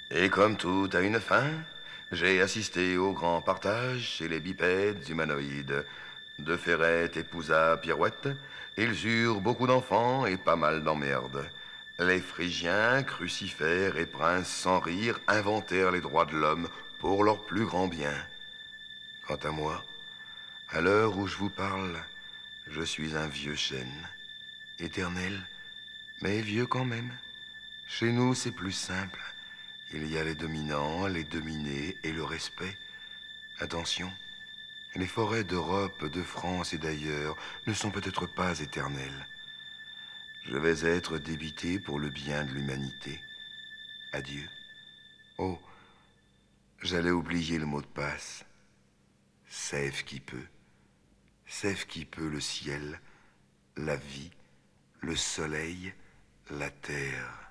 Et comme tout a une fin, j'ai assisté au grand partage chez les bipèdes humanoïdes. De Ferrette épousa Pirouette, ils eurent beaucoup d'enfants et pas mal d'emmerdes. Les Phrygiens, Crucifères et Princes sans rire inventèrent les droits de l'homme pour leur plus grand bien. Quant à moi, à l'heure où je vous parle, je suis un vieux chêne, éternel, mais vieux quand même. Chez nous, c'est plus simple. Il y a les dominants, les dominés et le respect. Attention, les forêts d'Europe, de France et d'ailleurs ne sont peut-être pas éternelles. Je vais être débité pour le bien de l'humanité. Adieu. Oh, j'allais oublier le mot de passe. Sève qui peut. Sève qui peut le ciel, la vie, le soleil, la terre.